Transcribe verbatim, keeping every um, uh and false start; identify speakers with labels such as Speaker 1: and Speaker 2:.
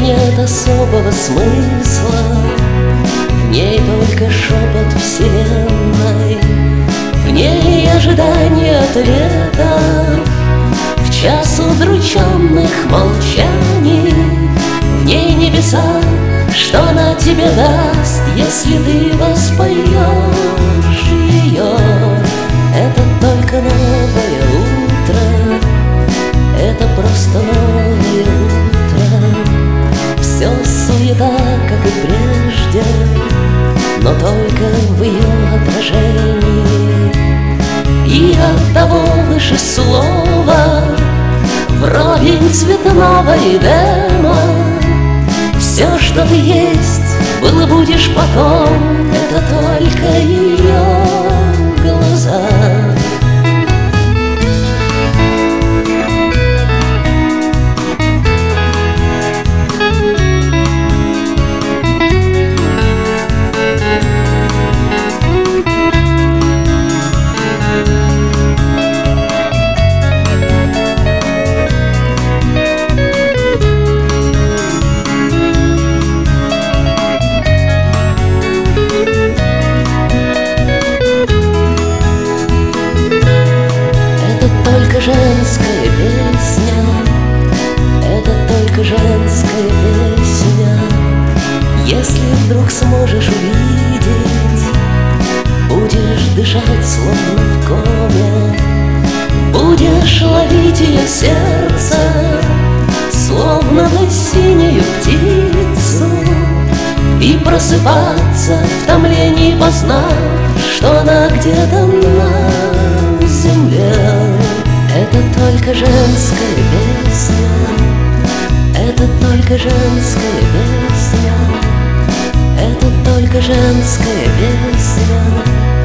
Speaker 1: нет особого смысла, в ней только шепот вселенной, в ней ожидание ответа в час удрученных молчаний, в ней небеса, что она тебе даст, если ты воспоешь ее. Это только новое утро, это просто новое утро. Все суета, как и прежде, но только в ее отражении. И от того выше слова, вровень цветного Эдема. Все, что ты есть, был и будешь потом, это только ее глаза. Женская песня, это только женская песня. Если вдруг сможешь увидеть, будешь дышать словно в коме, будешь ловить ее сердце, словно бы синюю птицу, и просыпаться в томлении, познав, что она где-то на земле. Это только женская песня, это только женская песня, это только женская песня.